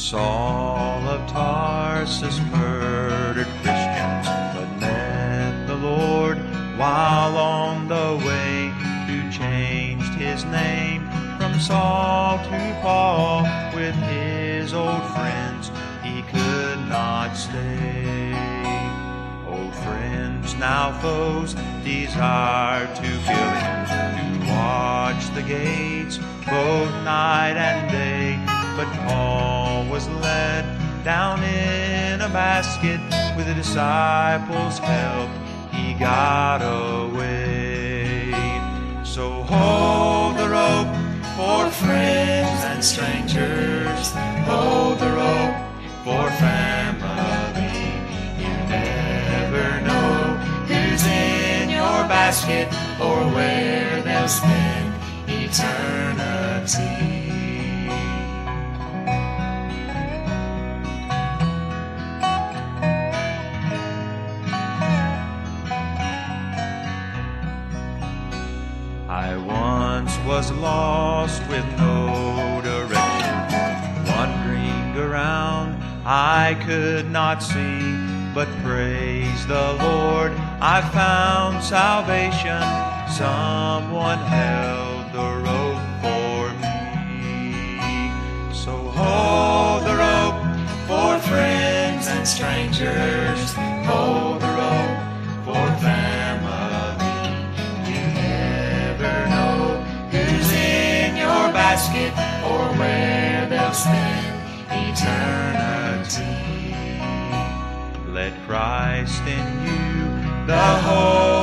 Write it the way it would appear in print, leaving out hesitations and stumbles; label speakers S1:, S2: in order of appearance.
S1: Saul of Tarsus murdered Christians, but met the Lord while on the way, who changed his name from Saul to Paul. With his old friends he could not stay. Old friends, now foes, desired to kill him, to watch the gates both night and day. But Paul was led down in a basket. With the disciples' help he got away. So hold the rope for friends and strangers, hold the rope for family. You never know who's in your basket or where they'll spend eternity. I once was lost with no direction, wandering around I could not see. But praise the Lord, I found salvation. Someone held the rope for me. So hold the rope for friends and strangers, hold the rope for family. You never know who's in your basket or where they'll spend eternity. Let Christ in you, the hope